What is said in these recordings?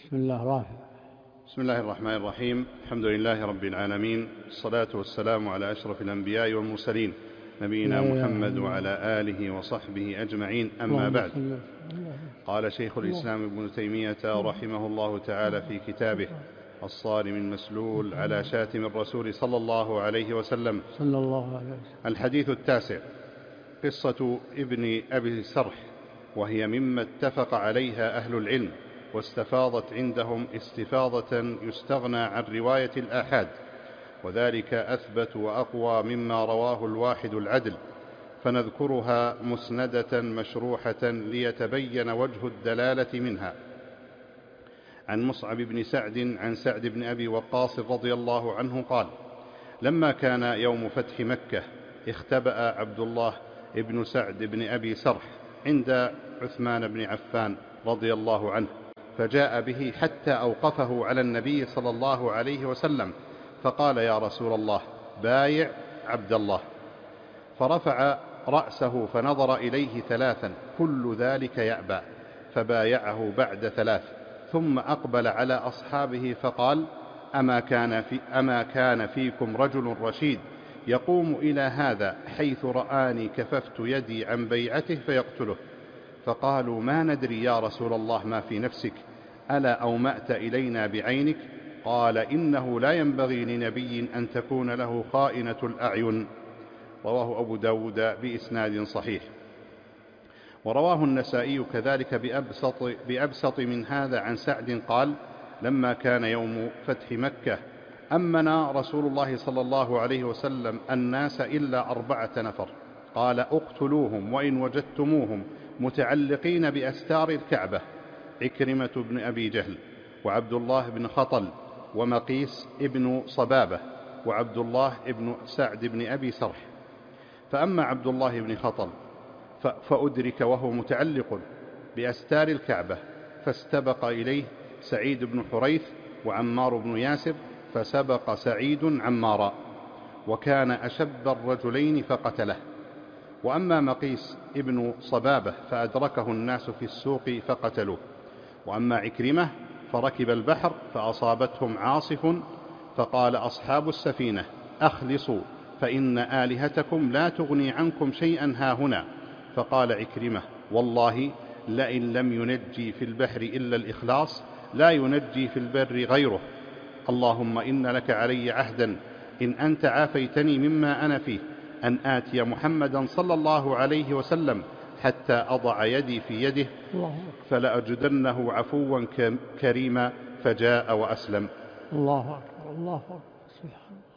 بسم الله رافع. بسم الله الرحمن الرحيم. الحمد لله رب العالمين، الصلاة والسلام على أشرف الأنبياء والمرسلين، نبينا محمد وعلى آله وصحبه أجمعين. أما بعد، قال شيخ الإسلام ابن تيمية رحمه الله تعالى في كتابه الصارم المسلول على شاتم الرسول صلى الله عليه وسلم: الحديث التاسع: قصة ابن أبي سرح، وهي مما اتفق عليها أهل العلم، واستفاضت عندهم استفاضة يستغنى عن رواية الآحاد، وذلك أثبت وأقوى مما رواه الواحد العدل، فنذكرها مسندة مشروحة ليتبين وجه الدلالة منها. عن مصعب بن سعد عن سعد بن أبي وقاص رضي الله عنه قال: لما كان يوم فتح مكة اختبأ عبد الله بن سعد بن أبي سرح عند عثمان بن عفان رضي الله عنه، فجاء به حتى أوقفه على النبي صلى الله عليه وسلم، فقال: يا رسول الله، بايع عبد الله. فرفع رأسه فنظر إليه ثلاثا، كل ذلك يأبى، فبايعه بعد ثلاث، ثم أقبل على أصحابه فقال: أما كان فيكم رجل رشيد يقوم إلى هذا حيث رآني كففت يدي عن بيعته فيقتله؟ فقالوا: ما ندري يا رسول الله ما في نفسك، ألا أومأت إلينا بعينك؟ قال: إنه لا ينبغي لنبي أن تكون له خائنة الأعين. رواه أبو داود بإسناد صحيح. ورواه النسائي كذلك بأبسط من هذا عن سعد قال: لما كان يوم فتح مكة أمنا رسول الله صلى الله عليه وسلم الناس إلا 4 نفر، قال: اقتلوهم وإن وجدتموهم متعلقين بأستار الكعبة: عكرمة بن أبي جهل، وعبد الله بن خطل، ومقيس ابن صبابة، وعبد الله بن سعد بن أبي سرح. فأما عبد الله بن خطل فأدرك وهو متعلق بأستار الكعبة، فاستبق إليه سعيد بن حريث وعمار بن ياسر، فسبق سعيد عمارا، وكان أشب الرجلين فقتله. وأما مقيس ابن صبابة فأدركه الناس في السوق فقتلوه. وأما عكرمة فركب البحر فأصابتهم عاصف، فقال أصحاب السفينة: أخلصوا، فإن آلهتكم لا تغني عنكم شيئا هاهنا. فقال عكرمة: والله لئن لم ينجي في البحر إلا الإخلاص لا ينجي في البر غيره. اللهم إن لك علي عهدا إن أنت عافيتني مما أنا فيه أن آتي محمدا صلى الله عليه وسلم حتى أضع يدي في يده، فلأجدنه عفوا كريما. فجاء وأسلم. الله أكبر، الله أكبر، سبحان الله،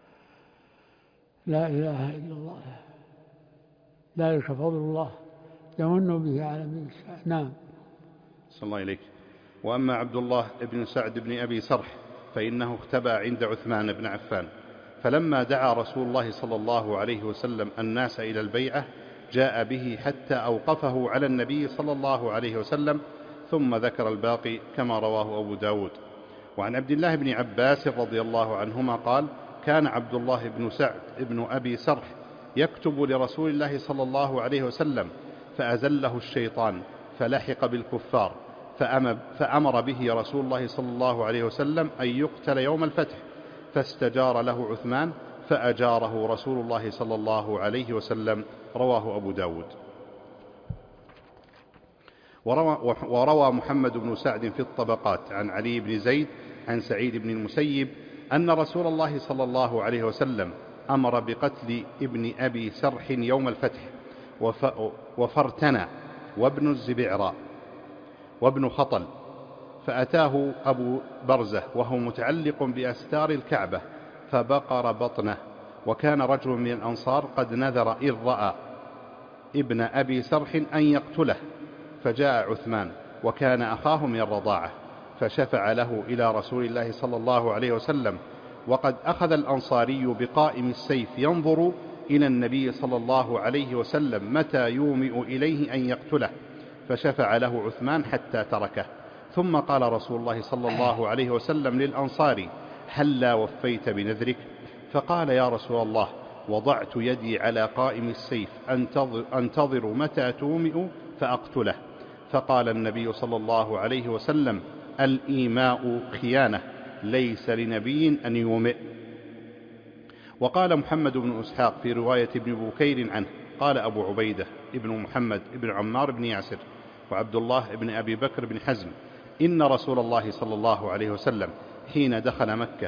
لا إله إلا الله، ذلك فضل الله يمن به على من يشاء. نعم. صلى الله إليك. وأما عبد الله بن سعد بن أبي سرح فإنه اختبأ عند عثمان بن عفان، فلما دعا رسول الله صلى الله عليه وسلم الناس إلى البيعة جاء به حتى أوقفه على النبي صلى الله عليه وسلم، ثم ذكر الباقي كما رواه أبو داود. وعن عبد الله بن عباس رضي الله عنهما قال: كان عبد الله بن سعد بن أبي سرح يكتب لرسول الله صلى الله عليه وسلم، فأزله الشيطان فلحق بالكفار، فأمر به رسول الله صلى الله عليه وسلم أن يقتل يوم الفتح، فاستجار له عثمان فأجاره رسول الله صلى الله عليه وسلم. رواه أبو داود. وروى محمد بن سعد في الطبقات عن علي بن زيد عن سعيد بن المسيب أن رسول الله صلى الله عليه وسلم أمر بقتل ابن أبي سرح يوم الفتح، وفرتنا وابن الزبعرى وابن خطل، فأتاه أبو برزة وهو متعلق بأستار الكعبة فبقر بطنه. وكان رجل من الأنصار قد نذر إذ رأى ابن أبي سرح أن يقتله، فجاء عثمان وكان أخاه من الرضاعة، فشفع له إلى رسول الله صلى الله عليه وسلم، وقد أخذ الأنصاري بقائم السيف ينظر إلى النبي صلى الله عليه وسلم متى يومئ إليه أن يقتله، فشفع له عثمان حتى تركه. ثم قال رسول الله صلى الله عليه وسلم للأنصاري: هلا وفيت بنذرك؟ فقال: يا رسول الله، وضعت يدي على قائم السيف أنتظر متى تومئ فأقتله. فقال النبي صلى الله عليه وسلم: الإيماء خيانة، ليس لنبي أن يومئ. وقال محمد بن إسحاق في رواية ابن بكير عنه قال أبو عبيدة ابن محمد ابن عمار بن ياسر وعبد الله بن أبي بكر بن حزم إن رسول الله صلى الله عليه وسلم حين دخل مكة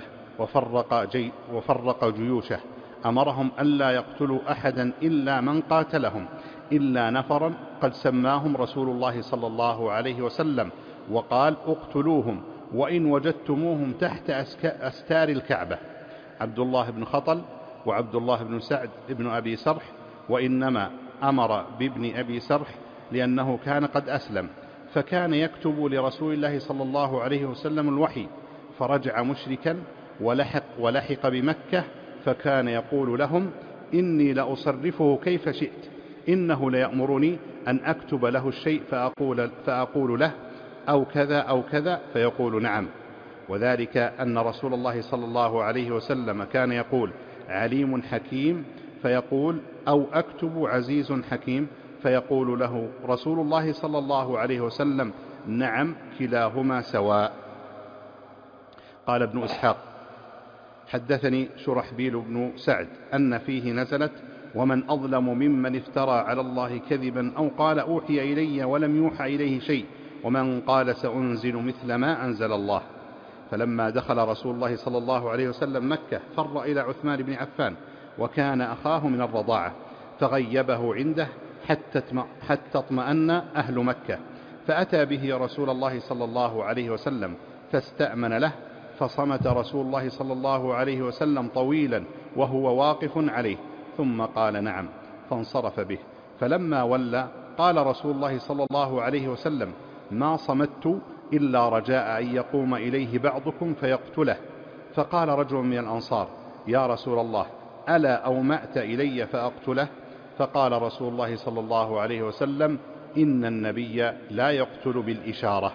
وفرق جيوشه أمرهم ألا يقتلوا أحدا إلا من قاتلهم إلا نفرا قد سماهم رسول الله صلى الله عليه وسلم وقال اقتلوهم وإن وجدتموهم تحت أستار الكعبة: عبد الله بن خطل وعبد الله بن سعد بن أبي سرح. وإنما أمر بابن أبي سرح لأنه كان قد أسلم، فكان يكتب لرسول الله صلى الله عليه وسلم الوحي، فرجع مشركا ولحق بمكة، فكان يقول لهم: إني لأصرفه كيف شئت، إنه ليأمرني أن أكتب له الشيء فأقول له أو كذا أو كذا فيقول نعم. وذلك أن رسول الله صلى الله عليه وسلم كان يقول: عليم حكيم، فيقول: أو أكتب عزيز حكيم، فيقول له رسول الله صلى الله عليه وسلم: نعم، كلاهما سواء. قال ابن إسحاق: حدثني شرحبيل بن سعد أن فيه نزلت: ومن أظلم ممن افترى على الله كذبا أو قال أوحي إلي ولم يوحى إليه شيء، ومن قال سأنزل مثل ما أنزل الله. فلما دخل رسول الله صلى الله عليه وسلم مكة فر إلى عثمان بن عفان، وكان أخاه من الرضاعة، فغيبه عنده حتى اطمأن أهل مكة، فأتى به رسول الله صلى الله عليه وسلم فاستأمن له، فصمت رسول الله صلى الله عليه وسلم طويلا وهو واقف عليه، ثم قال نعم، فانصرف به. فلما ولى قال رسول الله صلى الله عليه وسلم: ما صمت إلا رجاء أن يقوم إليه بعضكم فيقتله. فقال رجل من الأنصار: يا رسول الله، ألا أومأت إلي فأقتله؟ فقال رسول الله صلى الله عليه وسلم: إن النبي لا يقتل بالإشارة.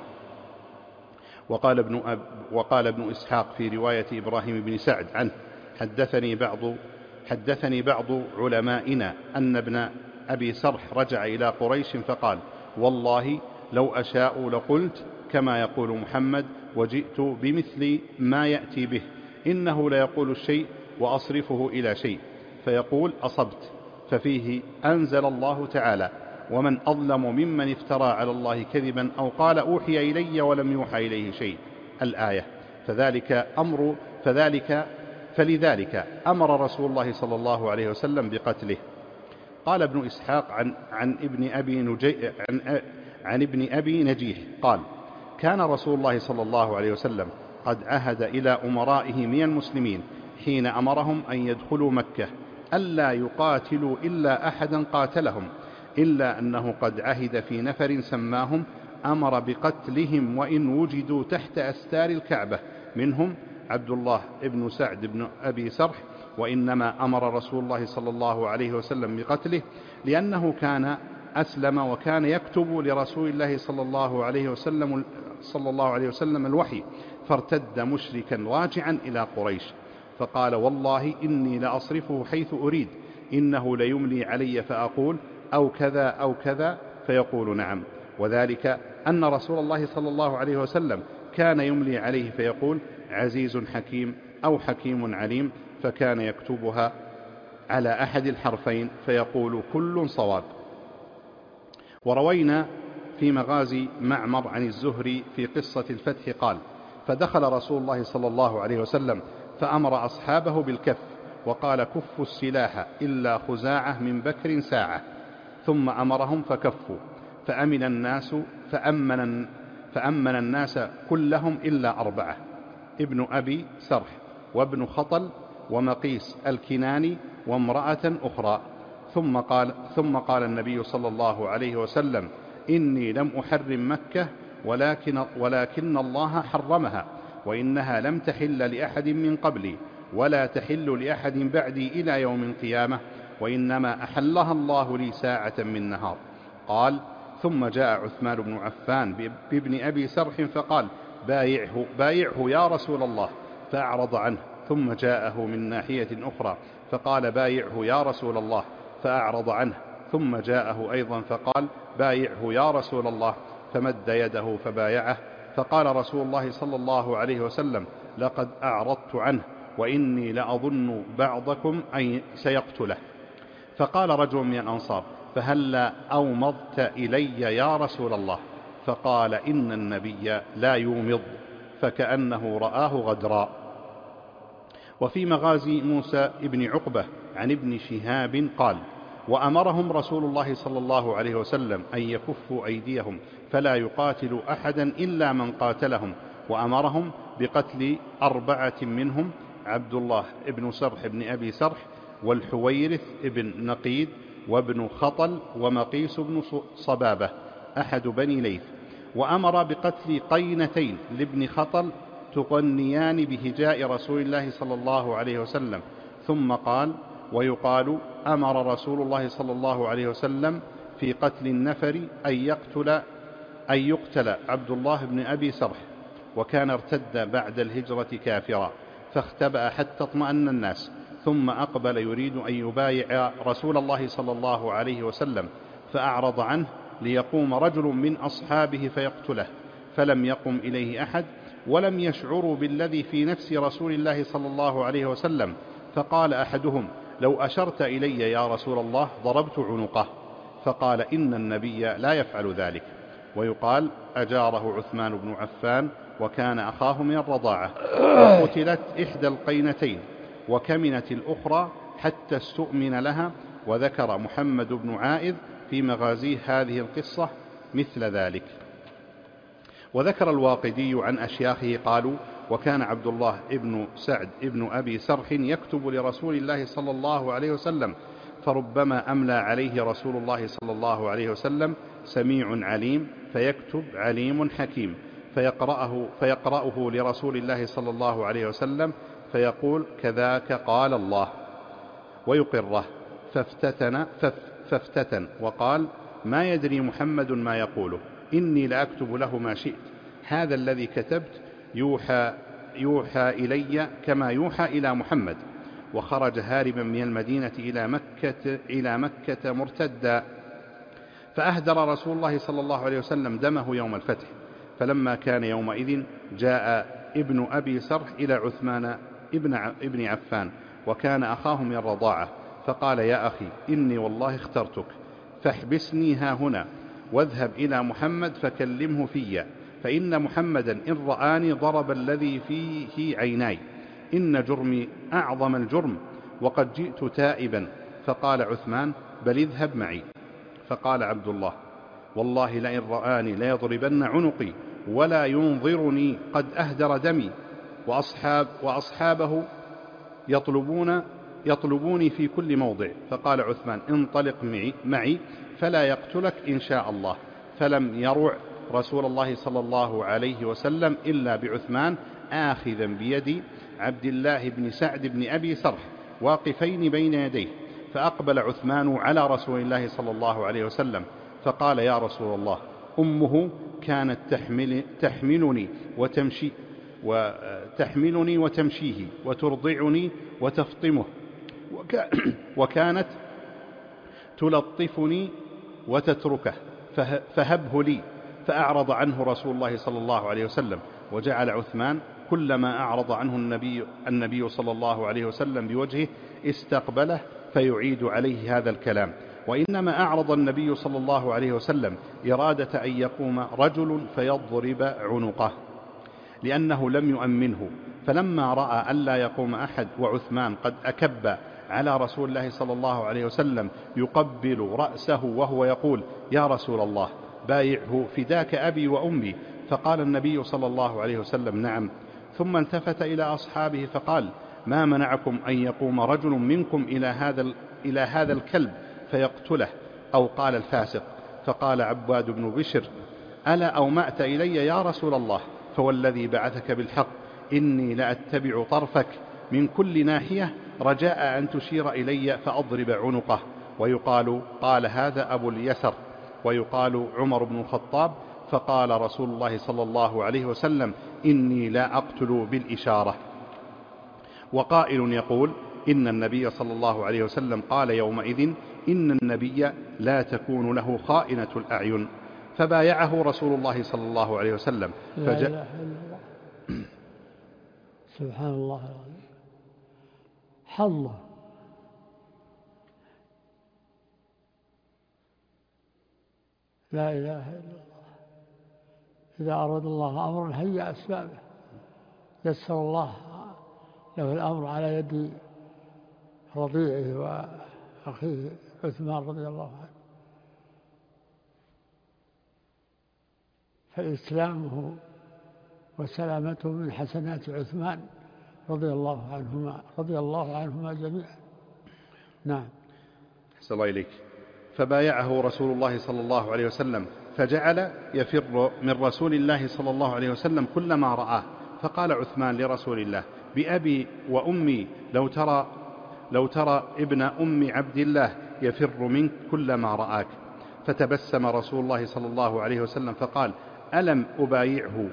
وقال ابن إسحاق في رواية إبراهيم بن سعد عنه: حدثني بعض علمائنا أن ابن أبي سرح رجع إلى قريش فقال: والله لو أشاء لقلت كما يقول محمد وجئت بمثل ما يأتي به، إنه ليقول الشيء وأصرفه إلى شيء فيقول أصبت، ففيه أنزل الله تعالى: ومن أظلم ممن افترى على الله كذبا أو قال أوحي إلي ولم يوحى إليه شيء، الآية. فلذلك أمر رسول الله صلى الله عليه وسلم بقتله. قال ابن إسحاق عن ابن أبي نجيح قال: كان رسول الله صلى الله عليه وسلم قد عهد إلى أمرائه من المسلمين حين أمرهم أن يدخلوا مكة ألا يقاتلوا إلا أحدا قاتلهم، إلا أنه قد عهد في نفر سماهم أمر بقتلهم وإن وجدوا تحت أستار الكعبة، منهم عبد الله بن سعد بن أبي سرح. وإنما أمر رسول الله صلى الله عليه وسلم بقتله لأنه كان أسلم وكان يكتب لرسول الله صلى الله عليه وسلم الوحي، فارتد مشركا راجعا إلى قريش، فقال: والله إني لأصرفه حيث أريد، إنه ليملي علي فأقول أو كذا أو كذا فيقول نعم. وذلك أن رسول الله صلى الله عليه وسلم كان يملي عليه فيقول: عزيز حكيم أو حكيم عليم، فكان يكتبها على أحد الحرفين فيقول كل صواب. وروينا في مغازي معمر عن الزهري في قصة الفتح قال: فدخل رسول الله صلى الله عليه وسلم فأمر أصحابه بالكف، وقال: كفوا السلاح إلا خزاعة من بكر ساعة، ثم أمرهم فكفوا، فأمن الناس كلهم إلا 4: ابن أبي سرح وابن خطل ومقيس الكناني وامرأة أخرى. ثم قال النبي صلى الله عليه وسلم: إني لم أحرم مكة ولكن الله حرمها، وإنها لم تحل لأحد من قبلي ولا تحل لأحد بعدي إلى يوم القيامة، وإنما أحلها الله لي ساعة من نهار. قال: ثم جاء عثمان بن عفان بابن أبي سرح فقال: بايعه يا رسول الله، فأعرض عنه. ثم جاءه من ناحية أخرى فقال: بايعه يا رسول الله، فأعرض عنه. ثم جاءه أيضا فقال: بايعه يا رسول الله، فمد يده فبايعه، فقال رسول الله صلى الله عليه وسلم: لقد أعرضت عنه وإني لأظن بعضكم أن سيقتله. فقال رجل من الأنصار: فهلا أومضت إلي يا رسول الله؟ فقال: إن النبي لا يومض، فكأنه رآه غدرا. وفي مغازي موسى بن عقبة عن ابن شهاب قال: وأمرهم رسول الله صلى الله عليه وسلم أن يكفوا أيديهم فلا يقاتلوا أحدا إلا من قاتلهم، وأمرهم بقتل 4 منهم: عبد الله بن سرح بن أبي سرح، والحويرث بن نقيد، وابن خطل، ومقيس بن صبابة أحد بني ليث. وأمر بقتل قينتين لابن خطل تغنيان بهجاء رسول الله صلى الله عليه وسلم. ثم قال: ويقال أمر رسول الله صلى الله عليه وسلم في قتل النفر أن يقتل عبد الله بن أبي سرح، وكان ارتد بعد الهجرة كافرا، فاختبأ حتى اطمأن الناس، ثم أقبل يريد أن يبايع رسول الله صلى الله عليه وسلم، فأعرض عنه ليقوم رجل من أصحابه فيقتله، فلم يقم إليه أحد، ولم يشعروا بالذي في نفس رسول الله صلى الله عليه وسلم. فقال أحدهم: لو أشرت إلي يا رسول الله ضربت عنقه. فقال: إن النبي لا يفعل ذلك. ويقال: أجاره عثمان بن عفان، وكان أخاه من الرضاعة، وقتلت إحدى القينتين، وكمنت الأخرى حتى استؤمن لها. وذكر محمد بن عائذ في مغازيه هذه القصة مثل ذلك. وذكر الواقدي عن أشياخه قالوا: وكان عبد الله بن سعد بن أبي سرح يكتب لرسول الله صلى الله عليه وسلم، فربما أملى عليه رسول الله صلى الله عليه وسلم: سميع عليم، فيكتب عليم حكيم، فيقرأه لرسول الله صلى الله عليه وسلم، فيقول: كذاك قال الله، ويقره. فافتتن وقال: ما يدري محمد ما يقوله، إني لأكتب له ما شئت، هذا الذي كتبت يوحى إلي كما يوحى إلى محمد. وخرج هاربا من المدينة إلى مكة مرتدا، فأهدر رسول الله صلى الله عليه وسلم دمه يوم الفتح. فلما كان يومئذ جاء ابن أبي سرح إلى عثمان ابن عفان، وكان أخاه من الرضاعة، فقال: يا أخي، إني والله اخترتك، فاحبسني ها هنا، واذهب إلى محمد فكلمه في، فإن محمدا إن رآني ضرب الذي فيه عيناي، إن جرمي أعظم الجرم، وقد جئت تائبا. فقال عثمان: بل اذهب معي. فقال عبد الله: والله لئن رآني ليضربن عنقي ولا ينظرني، قد أهدر دمي، وأصحابه يطلبوني في كل موضع. فقال عثمان: انطلق معي فلا يقتلك إن شاء الله. فلم يرع رسول الله صلى الله عليه وسلم إلا بعثمان آخذا بيد عبد الله بن سعد بن أبي سرح، واقفين بين يديه. فأقبل عثمان على رسول الله صلى الله عليه وسلم، فقال: يا رسول الله، أمه كانت تحملني وتمشيه، وترضعني وتفطمه، وكانت تلطفني وتتركه، فهبه لي. فأعرض عنه رسول الله صلى الله عليه وسلم، وجعل عثمان كلما أعرض عنه النبي صلى الله عليه وسلم بوجهه استقبله فيعيد عليه هذا الكلام. وإنما أعرض النبي صلى الله عليه وسلم إرادة أن يقوم رجل فيضرب عنقه، لأنه لم يؤمنه. فلما رأى ألا يقوم أحد، وعثمان قد أكب على رسول الله صلى الله عليه وسلم يقبل رأسه وهو يقول: يا رسول الله، بايعه فداك أبي وأمي. فقال النبي صلى الله عليه وسلم: نعم. ثم التفت إلى أصحابه فقال: ما منعكم أن يقوم رجل منكم إلى هذا الكلب فيقتله، أو قال الفاسق؟ فقال عباد بن بشر: ألا أومأت إلي يا رسول الله؟ فوالذي بعثك بالحق إني لأتبع طرفك من كل ناحية رجاء أن تشير إلي فأضرب عنقه. ويقال قال هذا أبو اليسر، ويقال عمر بن الخطاب. فقال رسول الله صلى الله عليه وسلم: إني لا أقتل بالإشارة. وقائل يقول: إن النبي صلى الله عليه وسلم قال يومئذ: إن النبي لا تكون له خائنة الأعين. فبايعه رسول الله صلى الله عليه وسلم. لا إله إلا الله. سبحان الله العظيم. حظه. لا إله إلا الله. إذا أراد الله أمرا هيأ أسبابه، يسر الله له الأمر على يد رضيعه وأخيه عثمان رضي الله عنه، فإسلامه وسلامته من حسنات عثمان رضي الله عنهما جميعا. نعم. أحسن الله إليك. فبايعه رسول الله صلى الله عليه وسلم، فجعل يفر من رسول الله صلى الله عليه وسلم كلما رآه، فقال عثمان لرسول الله: بأبي وأمي لو ترى ابن أم عبد الله يفر منك كلما رآك. فتبسم رسول الله صلى الله عليه وسلم فقال: ألم أبايعه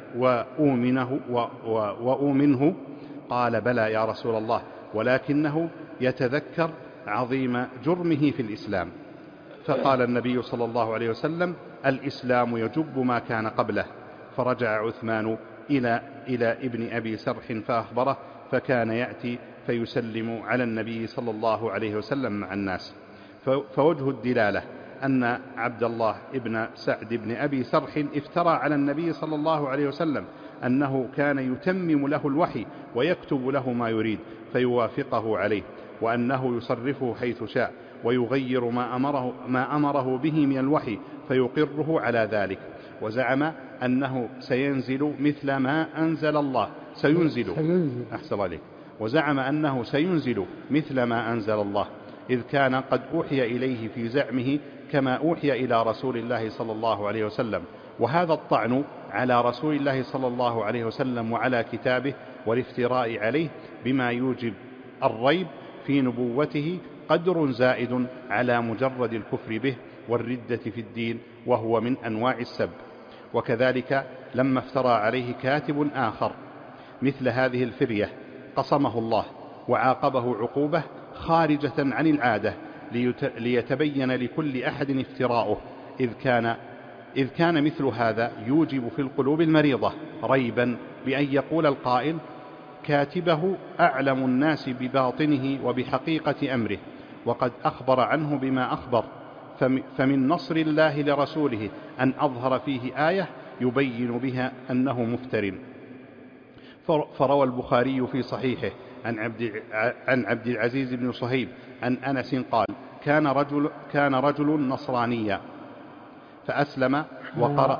وأؤمنه؟ قال: بلى يا رسول الله، ولكنه يتذكر عظيم جرمه في الإسلام. فقال النبي صلى الله عليه وسلم: الإسلام يجب ما كان قبله. فرجع عثمان إلى ابن أبي سرح فأخبره، فكان يأتي فيسلم على النبي صلى الله عليه وسلم مع الناس. فوجه الدلالة أن عبد الله ابن سعد بن أبي سرح افترى على النبي صلى الله عليه وسلم أنه كان يتمم له الوحي ويكتب له ما يريد فيوافقه عليه، وأنه يصرفه حيث شاء ويغير ما أمره به من الوحي فيقره على ذلك. وزعم أنه سينزل مثل ما أنزل الله أحسن عليك. وزعم أنه سينزل مثل ما أنزل الله، إذ كان قد أوحي إليه في زعمه كما أوحي إلى رسول الله صلى الله عليه وسلم. وهذا الطعن على رسول الله صلى الله عليه وسلم وعلى كتابه والافتراء عليه بما يوجب الريب في نبوته قدر زائد على مجرد الكفر به والردة في الدين، وهو من أنواع السب. وكذلك لما افترى عليه كاتب آخر مثل هذه الفرية قصمه الله وعاقبه عقوبة خارجة عن العادة ليتبين لكل أحد افتراؤه، إذ كان مثل هذا يوجب في القلوب المريضة ريبا بأن يقول القائل: كاتبه أعلم الناس بباطنه وبحقيقة أمره، وقد أخبر عنه بما أخبر، فمن نصر الله لرسوله أن أظهر فيه آية يبين بها أنه مفتر. فروى البخاري في صحيحه عن عبد العزيز بن صهيب عن أنس قال: كان رجل نصرانيا فأسلم وقرأ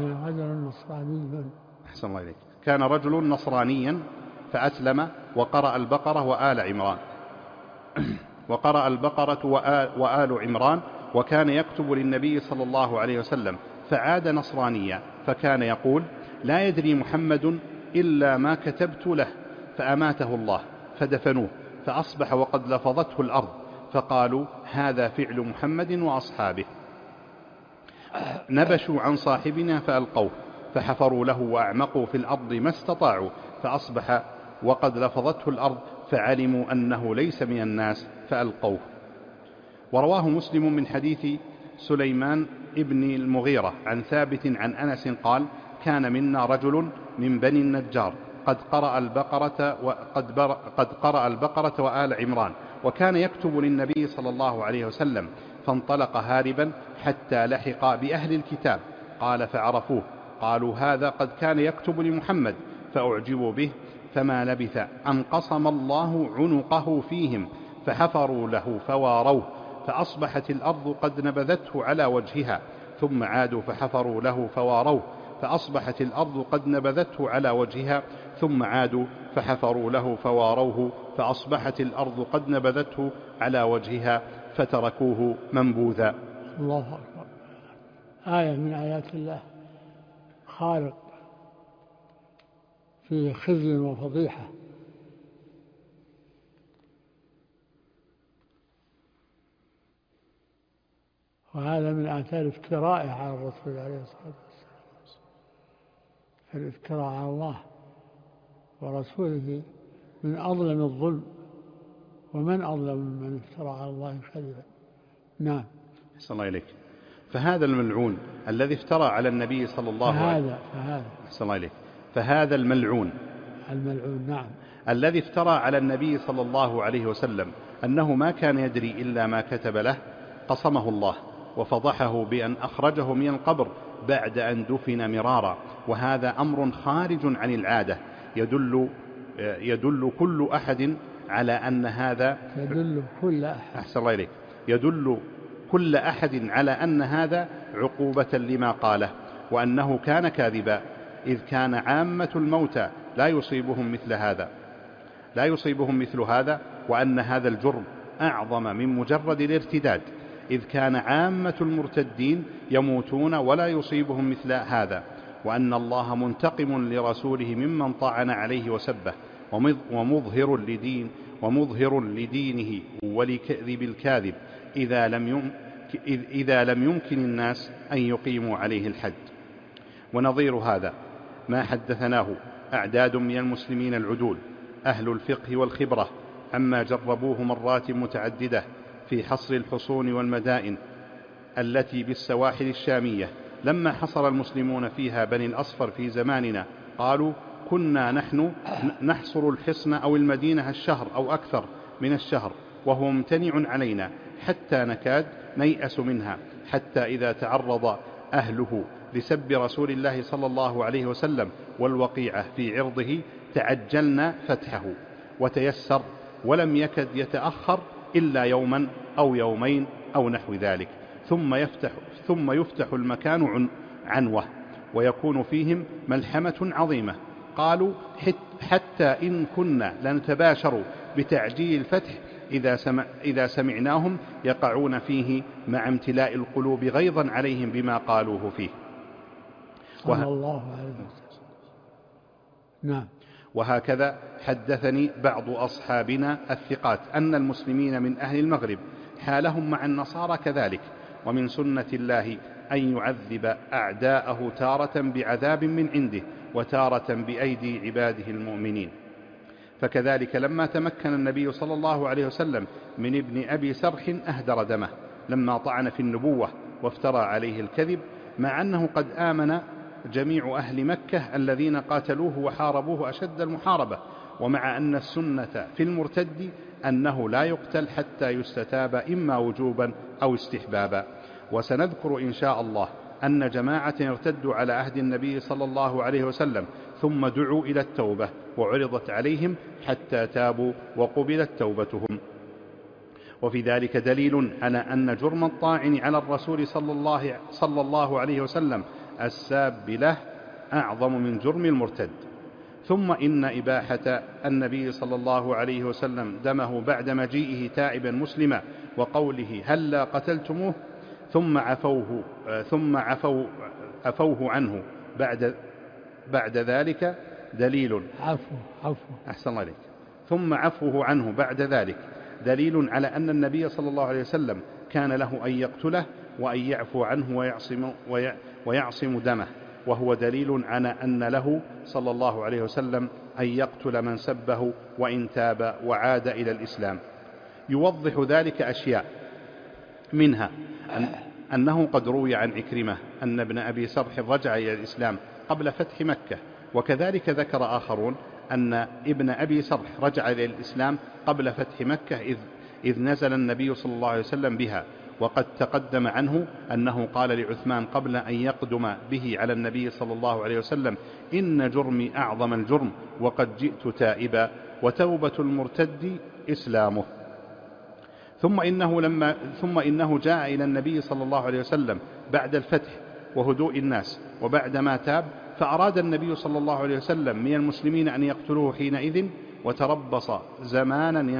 كان رجل نصرانيا فأسلم وقرأ البقرة وآل عمران، وكان يكتب للنبي صلى الله عليه وسلم، فعاد نصرانيا، فكان يقول: لا يدري محمد إلا ما كتبت له، فأماته الله فدفنوه، فأصبح وقد لفظته الأرض، فقالوا: هذا فعل محمد وأصحابه. نبشوا عن صاحبنا فألقوه، فحفروا له وأعمقوا في الأرض ما استطاعوا، فأصبح وقد لفظته الأرض، فعلموا أنه ليس من الناس فألقوه. ورواه مسلم من حديث سليمان ابن المغيرة عن ثابت عن أنس قال: كان منا رجل من بني النجار قد قرأ البقرة وآل عمران، وكان يكتب للنبي صلى الله عليه وسلم، فانطلق هاربا حتى لحق بأهل الكتاب. قال: فعرفوه، قالوا: هذا قد كان يكتب لمحمد، فأعجبوا به، فما لبث أن قصم الله عنقه فيهم، فحفروا له فواروه، فأصبحت الأرض قد نبذته على وجهها، ثم عادوا فحفروا له فواروه، فأصبحت الأرض قد نبذته على وجهها، ثم عادوا فحفروا له فواروه، فأصبحت الأرض قد نبذته على وجهها، فتركوه منبوذا. الله أكبر. آية من آيات الله، خالق فيه خزي وفضيحة. وهذا من آثار افترائه على الرسول عليه الصلاة والسلام. فالافتراء على الله ورسوله من أظلم الظلم، ومن أظلم من افترى على الله كذبا. نعم. أحسن الله إليك. فهذا الملعون الذي افترى على النبي صلى الله عليه وسلم فهذا الملعون نعم الذي افترى على النبي صلى الله عليه وسلم أنه ما كان يدري إلا ما كتب له، قصمه الله وفضحه بأن أخرجه من القبر بعد أن دفن مرارا. وهذا أمر خارج عن العادة يدل كل أحد على أن هذا يدل كل أحد على أن هذا عقوبة لما قاله، وأنه كان كاذبا، إذ كان عامة الموتى لا يصيبهم مثل هذا، وأن هذا الجرم أعظم من مجرد الارتداد، إذ كان عامة المرتدين يموتون ولا يصيبهم مثل هذا، وأن الله منتقم لرسوله ممن طعن عليه وسبه، ومظهر لدينه ولكذب الكاذب إذا لم يمكن الناس أن يقيموا عليه الحد. ونظير هذا ما حدثناه أعداد من المسلمين العدول أهل الفقه والخبرة عما جربوه مرات متعددة في حصر الحصون والمدائن التي بالسواحل الشامية. لما حصر المسلمون فيها بني الأصفر في زماننا قالوا: كنا نحن نحصر الحصن أو المدينة الشهر أو أكثر من الشهر وهو ممتنع علينا، حتى نكاد نيأس منها، حتى إذا تعرض أهله لسب رسول الله صلى الله عليه وسلم والوقيعة في عرضه تعجلنا فتحه، وتيسر ولم يكد يتأخر إلا يوما أو يومين أو نحو ذلك، ثم يفتح المكان عنوة، ويكون فيهم ملحمة عظيمة. قالوا: حتى إن كنا لنتباشر بتعجيل الفتح إذا سمعناهم يقعون فيه، مع امتلاء القلوب غيظا عليهم بما قالوه فيه. صلى الله عليه وسلم. نعم. وهكذا حدثني بعض أصحابنا الثقات أن المسلمين من أهل المغرب حالهم مع النصارى كذلك، ومن سنة الله أن يعذب أعداءه تارة بعذاب من عنده وتارة بأيدي عباده المؤمنين. فكذلك لما تمكن النبي صلى الله عليه وسلم من ابن أبي سرح أهدر دمه لما طعن في النبوة وافترى عليه الكذب، مع أنه قد آمن جميع أهل مكة الذين قاتلوه وحاربوه أشد المحاربة، ومع أن السنة في المرتد أنه لا يقتل حتى يستتاب إما وجوبا أو استحبابا. وسنذكر إن شاء الله أن جماعة ارتدوا على عهد النبي صلى الله عليه وسلم ثم دعوا إلى التوبة وعرضت عليهم حتى تابوا وقبلت توبتهم. وفي ذلك دليل على أن جرم الطاعن على الرسول صلى الله عليه وسلم الساب له أعظم من جرم المرتد. ثم إن إباحة النبي صلى الله عليه وسلم دمه بعد مجيئه تائبا مسلما وقوله: هلا قتلتموه ثم عفوه عنه بعد ذلك دليل أحسن الله عليك. ثم عفوه عنه بعد ذلك دليل على أن النبي صلى الله عليه وسلم كان له أن يقتله وأن يعفو عنه ويعصم دمه، وهو دليل على أن له صلى الله عليه وسلم أن يقتل من سبه وإن تاب وعاد إلى الإسلام. يوضح ذلك أشياء، منها أنه قد روي عن عكرمة أن ابن أبي سرح رجع إلى الإسلام قبل فتح مكة، وكذلك ذكر آخرون أن ابن أبي سرح رجع إلى الإسلام قبل فتح مكة إذ نزل النبي صلى الله عليه وسلم بها. وقد تقدم عنه أنه قال لعثمان قبل أن يقدم به على النبي صلى الله عليه وسلم: إن جرمي أعظم الجرم وقد جئت تائبا، وتوبة المرتد إسلامه. ثم إنه جاء إلى النبي صلى الله عليه وسلم بعد الفتح وهدوء الناس وبعدما تاب، فأراد النبي صلى الله عليه وسلم من المسلمين أن يقتلوه حينئذ، وتربص زمانا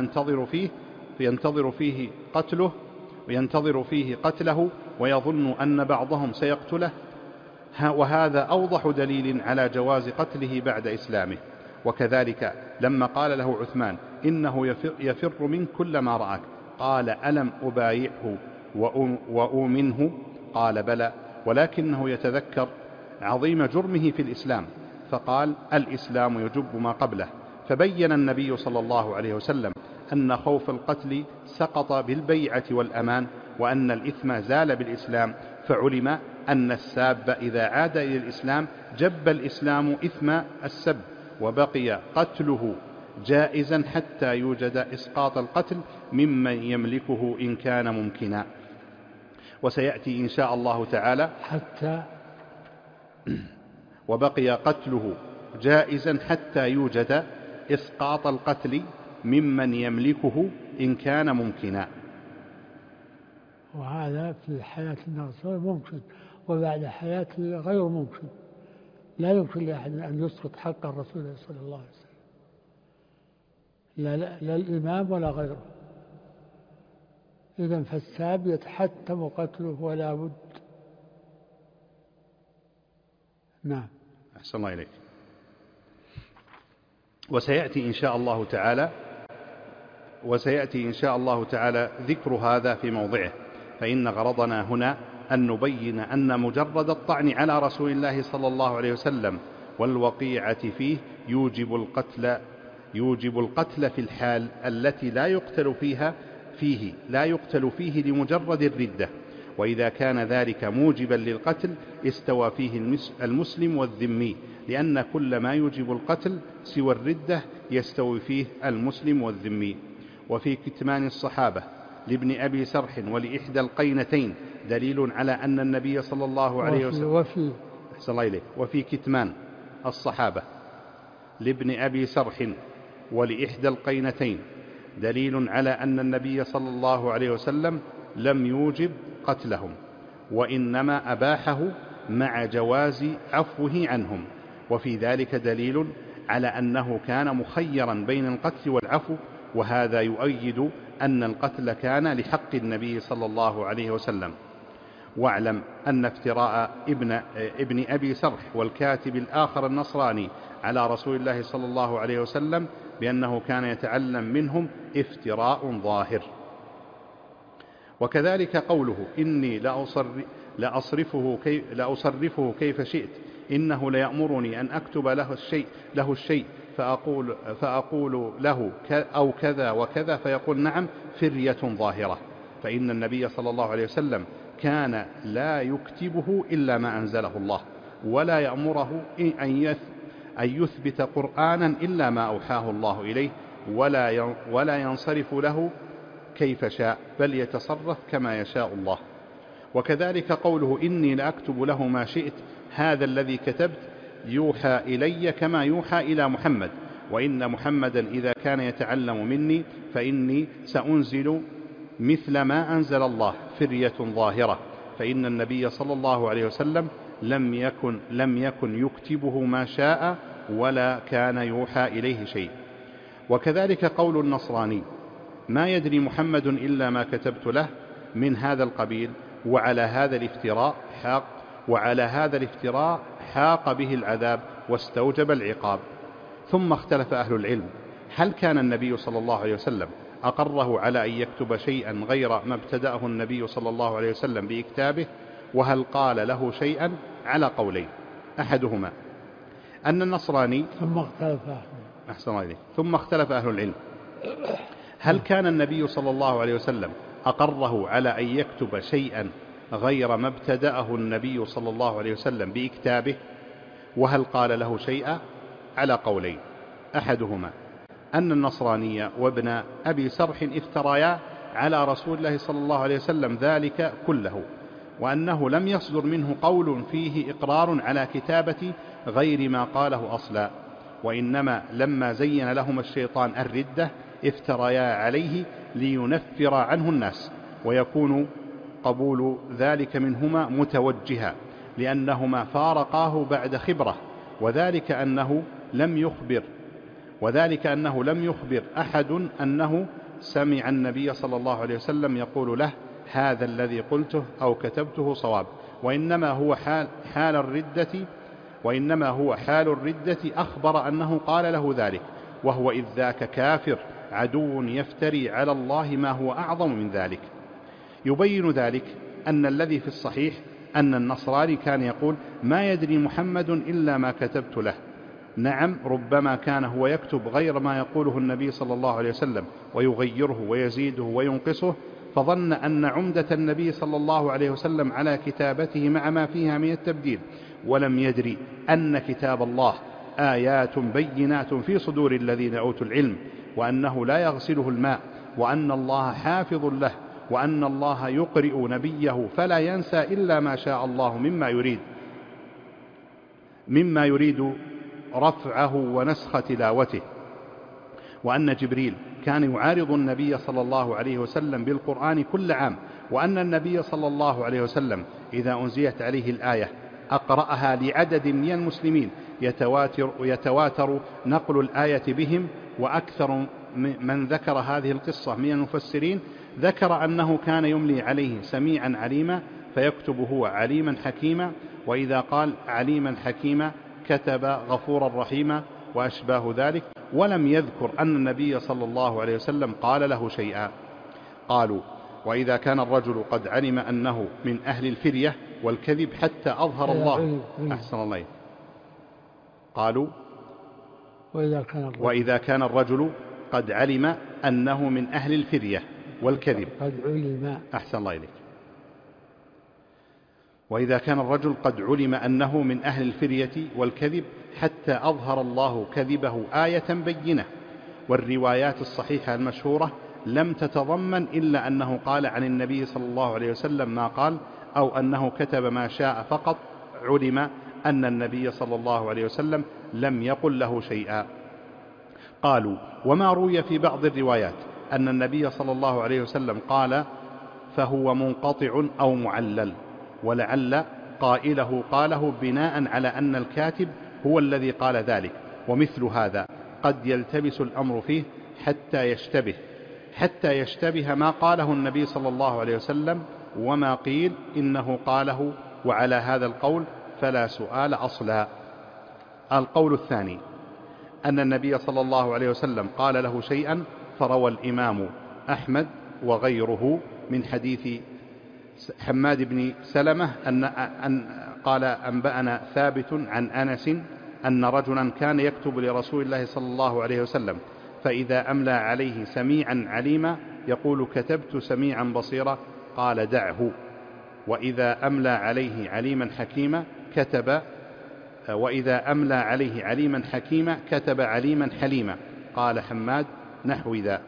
ينتظر فيه قتله ويظن أن بعضهم سيقتله، وهذا أوضح دليل على جواز قتله بعد إسلامه. وكذلك لما قال له عثمان: إنه يفر من كل ما رآك، قال: ألم أبايعه وأؤمنه؟ قال: بلى، ولكنه يتذكر عظيم جرمه في الإسلام، فقال: الإسلام يجب ما قبله. فبين النبي صلى الله عليه وسلم أن خوف القتل سقط بالبيعة والأمان، وأن الإثم زال بالإسلام، فعلم أن الساب إذا عاد إلى الإسلام جب الإسلام إثم السب، وبقي قتله جائزا حتى يوجد إسقاط القتل ممن يملكه إن كان ممكنا. وسيأتي إن شاء الله تعالى حتى وبقي قتله جائزا حتى يوجد إسقاط القتل ممن يملكه إن كان ممكنا. وهذا في حياة الرسول ممكن، وبعد حياته غير ممكن. لا يمكن لأحد أن يسقط حق الرسول صلى الله عليه وسلم، لا الإمام ولا غيره. إذن فالساب يتحتم قتله ولا بد. نعم. أحسن الله إليك. وسيأتي إن شاء الله تعالى ذكر هذا في موضعه، فإن غرضنا هنا أن نبين أن مجرد الطعن على رسول الله صلى الله عليه وسلم والوقيعة فيه يوجب القتل في الحال التي لا يقتل فيه لمجرد الردة. وإذا كان ذلك موجبا للقتل استوى فيه المسلم والذمي، لأن كل ما يوجب القتل سوى الردة يستوي فيه المسلم والذمي. وفي كتمان الصحابة لابن أبي سرح ولإحدى القينتين دليل على أن النبي صلى الله عليه وسلم وفي كتمان الصحابة لابن أبي سرح ولإحدى القينتين دليل على أن النبي صلى الله عليه وسلم لم يوجب قتلهم، وإنما أباحه مع جواز عفوه عنهم. وفي ذلك دليل على أنه كان مخيرا بين القتل والعفو، وهذا يؤيد أن القتل كان لحق النبي صلى الله عليه وسلم. واعلم أن افتراء ابن أبي سرح والكاتب الآخر النصراني على رسول الله صلى الله عليه وسلم بأنه كان يتعلم منهم افتراء ظاهر. وكذلك قوله إني لأصرفه كيف شئت، إنه ليأمرني أن أكتب له الشيء فأقول له أو كذا وكذا فيقول نعم، فرية ظاهرة. فإن النبي صلى الله عليه وسلم كان لا يكتبه إلا ما أنزله الله، ولا يأمره أن يثبت قرآنا إلا ما أوحاه الله إليه، ولا ينصرف له كيف شاء، بل يتصرف كما يشاء الله. وكذلك قوله إني لأكتب له ما شئت، هذا الذي كتبت يوحى إلي كما يوحى إلى محمد، وإن محمدا إذا كان يتعلم مني فإني سأنزل مثل ما أنزل الله، فرية ظاهرة. فإن النبي صلى الله عليه وسلم لم يكن يكتبه ما شاء ولا كان يوحى إليه شيء. وكذلك قول النصراني ما يدري محمد إلا ما كتبت له من هذا القبيل، وعلى هذا الافتراء حاق به العذاب واستوجب العقاب. ثم اختلف أهل العلم هل كان النبي صلى الله عليه وسلم أقره على أن يكتب شيئا غير ما ابتدأه النبي صلى الله عليه وسلم بإكتابه، وهل قال له شيئا، على قولين. أحدهما أن النصراني ثم اختلف أهل العلم هل كان النبي صلى الله عليه وسلم أقره على أن يكتب شيئا غير ما ابتدأه النبي صلى الله عليه وسلم بإكتابه، وهل قال له شيئا، على قولين. أحدهما أن النصراني وابن أبي سرح افتريا على رسول الله صلى الله عليه وسلم ذلك كله، وأنه لم يصدر منه قول فيه إقرار على كتابة غير ما قاله أصلا، وإنما لما زين لهم الشيطان الردة افتريا عليه لينفر عنه الناس، ويكون قبول ذلك منهما متوجها لأنهما فارقاه بعد خبرة، وذلك أنه لم يخبر أحد أنه سمع النبي صلى الله عليه وسلم يقول له هذا الذي قلته أو كتبته صواب، وإنما هو حال الردة أخبر أنه قال له ذلك، وهو إذ ذاك كافر عدو يفتري على الله ما هو أعظم من ذلك. يبين ذلك أن الذي في الصحيح أن النصراني كان يقول ما يدري محمد إلا ما كتبت له. نعم، ربما كان هو يكتب غير ما يقوله النبي صلى الله عليه وسلم ويغيره ويزيده وينقصه، فظن أن عمدة النبي صلى الله عليه وسلم على كتابته مع ما فيها من التبديل، ولم يدري أن كتاب الله آيات بينات في صدور الذين أوتوا العلم، وأنه لا يغسله الماء، وأن الله حافظ له، وأن الله يقرئ نبيه فلا ينسى إلا ما شاء الله مما يريد رفعه ونسخ تلاوته، وأن جبريل كان يعارض النبي صلى الله عليه وسلم بالقرآن كل عام، وأن النبي صلى الله عليه وسلم إذا أنزلت عليه الآية أقرأها لعدد من المسلمين يتواتر نقل الآية بهم. وأكثر من ذكر هذه القصة من المفسرين ذكر أنه كان يملي عليه سميعا عليما فيكتب هو عليما حكيما، وإذا قال عليما حكيما كتب غفورا رحيما وأشباه ذلك، ولم يذكر أن النبي صلى الله عليه وسلم قال له شيئا. قالوا: وإذا كان الرجل قد علم أنه من أهل الفرية والكذب حتى أظهر الله. أحسن الله. قالوا: وإذا كان الرجل قد علم أنه من أهل الفرية والكذب. أحسن الله إليك. وإذا كان الرجل قد علم أنه من أهل الفرية والكذب حتى أظهر الله كذبه آية بينة. والروايات الصحيحة المشهورة لم تتضمن إلا أنه قال عن النبي صلى الله عليه وسلم ما قال، أو أنه كتب ما شاء فقط، علم أن النبي صلى الله عليه وسلم لم يقل له شيئا. قالوا: وما روي في بعض الروايات أن النبي صلى الله عليه وسلم قال فهو منقطع أو معلل، ولعل قائله قاله بناء على أن الكاتب هو الذي قال ذلك، ومثل هذا قد يلتبس الأمر فيه حتى يشتبه ما قاله النبي صلى الله عليه وسلم وما قيل إنه قاله، وعلى هذا القول فلا سؤال أصلا. القول الثاني أن النبي صلى الله عليه وسلم قال له شيئا، فروى الإمام أحمد وغيره من حديث حماد بن سلمة أن قال: أنبأنا ثابت عن أنس أن رجلا كان يكتب لرسول الله صلى الله عليه وسلم، فإذا أملى عليه سميعا عليما يقول: كتبت سميعا بصيرا، قال: دعه. وإذا أملى عليه عليما حكيما كتب عليما حليما، قال حماد نحو ذا.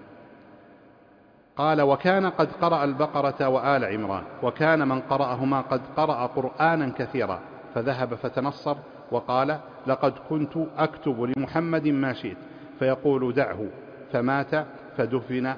قال: وكان قد قرأ البقرة وآل عمران، وكان من قرأهما قد قرأ قرآنا كثيرا، فذهب فتنصر وقال: لقد كنت أكتب لمحمد ما شئت، فيقول: دعه. فمات فدفن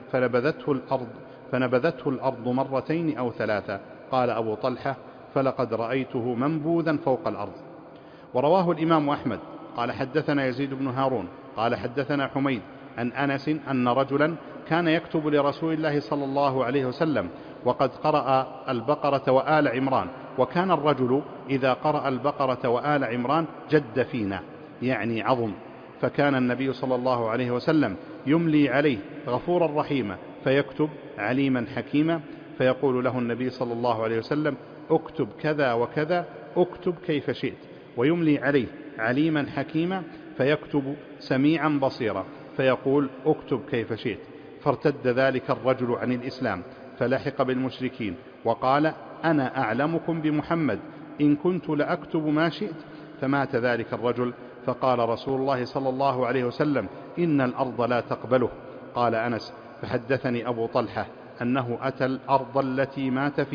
فنبذته الأرض مرتين أو ثلاثة. قال أبو طلحة: فلقد رأيته منبوذا فوق الأرض. ورواه الإمام أحمد قال: حدثنا يزيد بن هارون قال: حدثنا حميد عن أنس أن رجلا كان يكتب لرسول الله صلى الله عليه وسلم وقد قرأ البقرة وآل عمران، وكان الرجل إذا قرأ البقرة وآل عمران جد فينا، يعني عظم، فكان النبي صلى الله عليه وسلم يملي عليه غفورا رحيما فيكتب عليما حكيما، فيقول له النبي صلى الله عليه وسلم: اكتب كذا وكذا، اكتب كيف شئت، ويملي عليه عليما حكيما فيكتب سميعا بصيرا، فيقول: اكتب كيف شئت. فارتد ذلك الرجل عن الإسلام فلحق بالمشركين وقال: أنا أعلمكم بمحمد، إن كنت لأكتب ما شئت. فمات ذلك الرجل، فقال رسول الله صلى الله عليه وسلم: إن الأرض لا تقبله. قال أنس: فحدثني أبو طلحة أنه أتى الأرض التي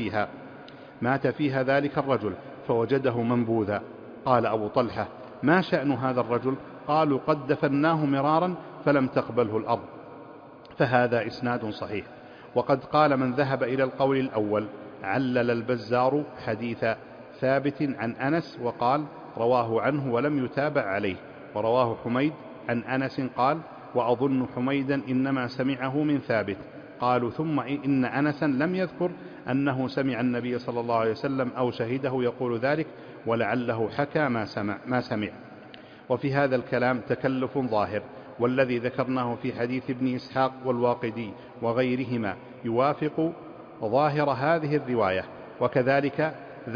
مات فيها ذلك الرجل فوجده منبوذا. قال أبو طلحة: ما شأن هذا الرجل؟ قالوا: قد دفناه مرارا فلم تقبله الأرض. فهذا إسناد صحيح. وقد قال من ذهب إلى القول الأول: علل البزار حديث ثابت عن أنس وقال: رواه عنه ولم يتابع عليه. ورواه حميد عن أنس قال: وأظن حميدا إنما سمعه من ثابت. قالوا: ثم إن أنسا لم يذكر أنه سمع النبي صلى الله عليه وسلم أو شهده يقول ذلك، ولعله حكى ما سمع. وفي هذا الكلام تكلف ظاهر، والذي ذكرناه في حديث ابن إسحاق والواقدي وغيرهما يوافق ظاهر هذه الرواية. وكذلك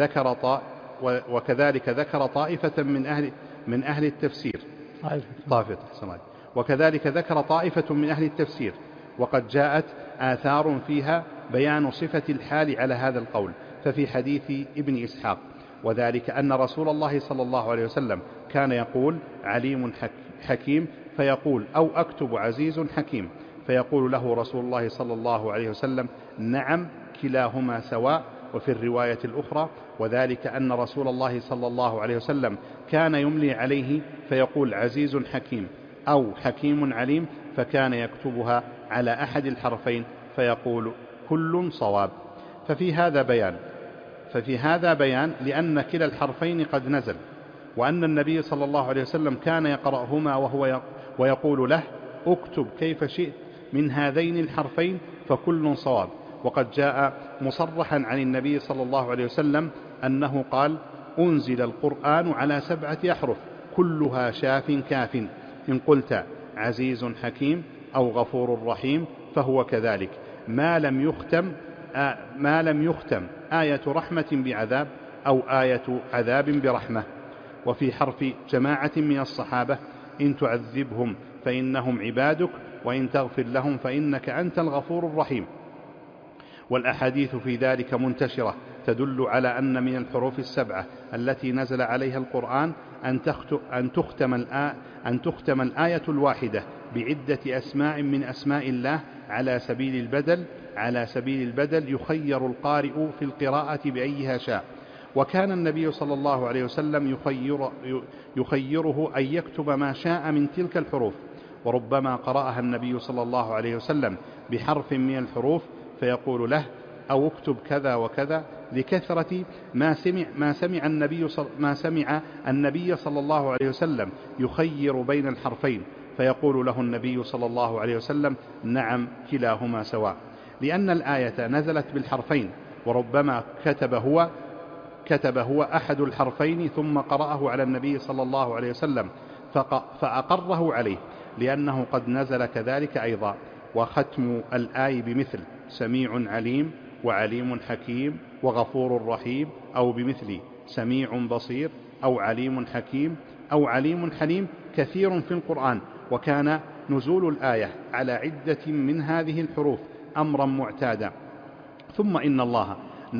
ذكر طائفة من أهل التفسير وقد جاءت آثار فيها بيان صفة الحال على هذا القول. ففي حديث ابن إسحاق وذلك أن رسول الله صلى الله عليه وسلم كان يقول عليم حكيم، فيقول أو أكتب عزيز حكيم، فيقول له رسول الله صلى الله عليه وسلم نعم كلاهما سواء. وفي الرواية الأخرى وذلك أن رسول الله صلى الله عليه وسلم كان يملي عليه فيقول عزيز حكيم أو حكيم عليم، فكان يكتبها على أحد الحرفين فيقول كل صواب. ففي هذا بيان لأن كلا الحرفين قد نزل، وأن النبي صلى الله عليه وسلم كان يقرأهما ويقول له اكتب كيف شئت من هذين الحرفين فكل صواب. وقد جاء مصرحا عن النبي صلى الله عليه وسلم أنه قال أنزل القرآن على 7 أحرف كلها شاف كاف، إن قلت عزيز حكيم أو غفور رحيم فهو كذلك، ما لم يختم آية رحمة بعذاب أو آية عذاب برحمة. وفي حرف جماعة من الصحابة إن تعذبهم فإنهم عبادك وإن تغفر لهم فإنك أنت الغفور الرحيم. والأحاديث في ذلك منتشرة تدل على أن من الحروف 7 التي نزل عليها القرآن أن تختم الآية الواحدة بعدة أسماء من أسماء الله على سبيل البدل يخير القارئ في القراءة بأيها شاء. وكان النبي صلى الله عليه وسلم يخيره أن يكتب ما شاء من تلك الحروف، وربما قرأها النبي صلى الله عليه وسلم بحرف من الحروف فيقول له أو اكتب كذا وكذا، لكثرة ما سمع النبي صلى الله عليه وسلم يخير بين الحرفين، فيقول له النبي صلى الله عليه وسلم نعم كلاهما سواء، لأن الآية نزلت بالحرفين، وربما كتب هو أحد الحرفين ثم قرأه على النبي صلى الله عليه وسلم فأقره عليه، لأنه قد نزل كذلك أيضا. وختم الآي بمثل سميع عليم وعليم حكيم وغفور رحيم، أو بمثل سميع بصير أو عليم حكيم أو عليم حليم كثير في القرآن. وكان نزول الآية على عدة من هذه الحروف أمرا معتادا. ثم إن الله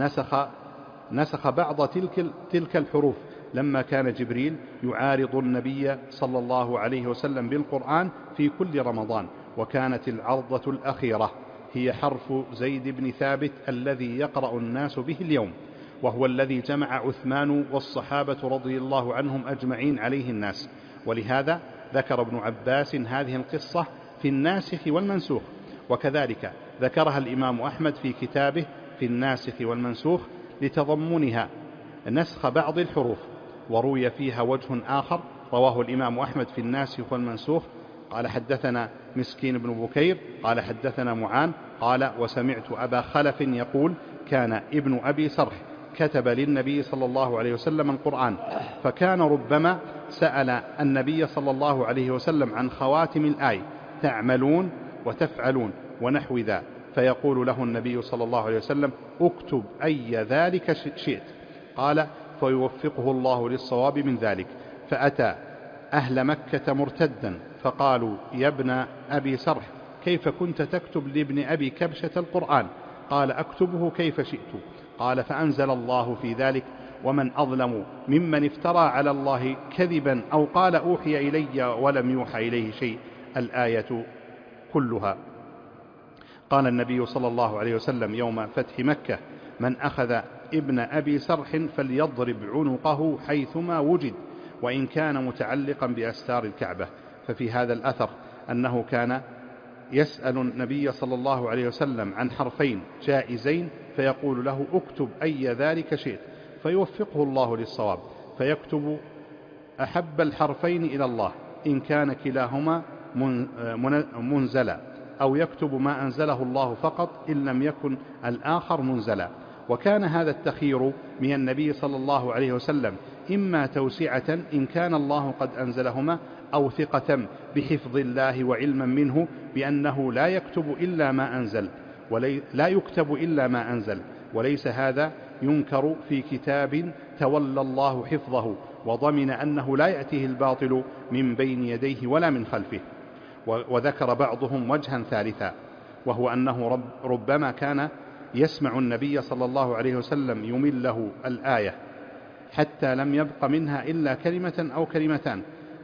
نسخ بعض تلك الحروف لما كان جبريل يعارض النبي صلى الله عليه وسلم بالقرآن في كل رمضان، وكانت العرضة الأخيرة هي حرف زيد بن ثابت الذي يقرأ الناس به اليوم، وهو الذي جمع عثمان والصحابة رضي الله عنهم أجمعين عليه الناس. ولهذا ذكر ابن عباس هذه القصة في الناسخ والمنسوخ، وكذلك ذكرها الإمام أحمد في كتابه في الناسخ والمنسوخ لتضمنها نسخ بعض الحروف. وروي فيها وجه آخر رواه الإمام أحمد في الناسخ والمنسوخ قال حدثنا مسكين بن بكير قال حدثنا معان قال وسمعت أبا خلف يقول كان ابن أبي سرح كتب للنبي صلى الله عليه وسلم القرآن، فكان ربما سأل النبي صلى الله عليه وسلم عن خواتم الآية تعملون وتفعلون ونحو ذا، فيقول له النبي صلى الله عليه وسلم اكتب أي ذلك شئت، قال فيوفقه الله للصواب من ذلك. فأتى أهل مكة مرتدا فقالوا يا ابن أبي سرح كيف كنت تكتب لابن أبي كبشة القرآن؟ قال أكتبه كيف شئت. قال فأنزل الله في ذلك ومن أظلم ممن افترى على الله كذبا أو قال أوحي إلي ولم يوحى إليه شيء، الآية كلها. قال النبي صلى الله عليه وسلم يوم فتح مكة من أخذ ابن أبي سرح فليضرب عنقه حيثما وجد وإن كان متعلقا بأستار الكعبة. ففي هذا الأثر أنه كان يسأل النبي صلى الله عليه وسلم عن حرفين جائزين فيقول له اكتب أي ذلك شئت، فيوفقه الله للصواب، فيكتب أحب الحرفين إلى الله إن كان كلاهما منزلا، أو يكتب ما أنزله الله فقط إن لم يكن الآخر منزلا. وكان هذا التخيير من النبي صلى الله عليه وسلم إما توسعة إن كان الله قد أنزلهما، أو ثقة بحفظ الله وعلما منه بأنه لا يكتب إلا ما أنزل، وليس هذا ينكر في كتاب تولى الله حفظه وضمن أنه لا يأتيه الباطل من بين يديه ولا من خلفه. وذكر بعضهم وجها ثالثا وهو أنه ربما كان يسمع النبي صلى الله عليه وسلم يمل له الآية حتى لم يبق منها إلا كلمة أو كلمتان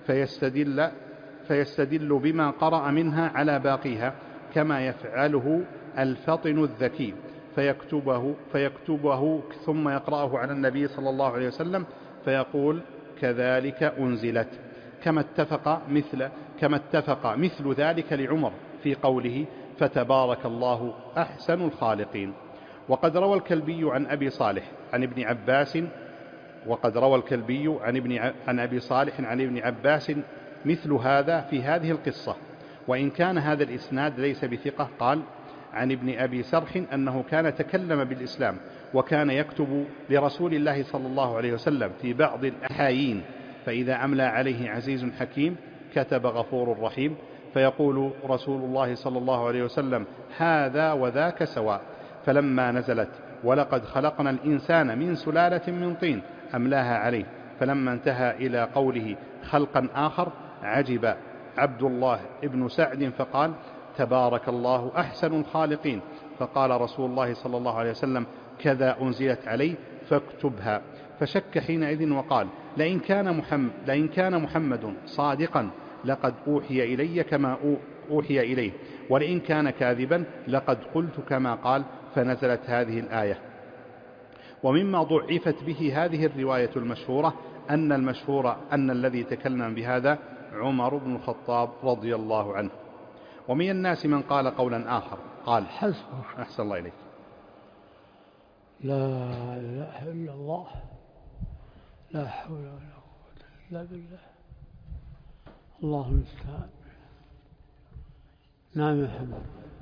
فيستدل بما قرأ منها على باقيها كما يفعله الفطن الذكي فيكتبه ثم يقرأه على النبي صلى الله عليه وسلم فيقول كذلك أنزلت، كما اتفق مثل ذلك لعمر في قوله فتبارك الله أحسن الخالقين. وقد روى الكلبي عن أبي صالح عن ابن عباس مثل هذا في هذه القصة، وإن كان هذا الإسناد ليس بثقة. قال عن ابن أبي سرح أنه كان تكلم بالإسلام وكان يكتب لرسول الله صلى الله عليه وسلم في بعض الأحايين، فإذا أملى عليه عزيز حكيم كتب غفور رحيم، فيقول رسول الله صلى الله عليه وسلم هذا وذاك سواء. فلما نزلت ولقد خلقنا الإنسان من سلالة من طين أملاها عليه، فلما انتهى إلى قوله خلقا آخر عجب عبد الله ابن سعد فقال تبارك الله أحسن الخالقين، فقال رسول الله صلى الله عليه وسلم كذا أنزلت علي فاكتبها. فشك حينئذ وقال لئن كان محمد صادقا لقد أوحي إلي كما أوحي إليه، ولئن كان كاذبا لقد قلت كما قال، فنزلت هذه الآية. ومما ضعفت به هذه الرواية المشهورة أن الذي تكلم بهذا عمر بن الخطاب رضي الله عنه. ومن الناس من قال قولا آخر قال أحسن الله إليك لا إله إلا الله لا حول ولا قوة إلا بالله الله المستعان. نعم يا حبيبي.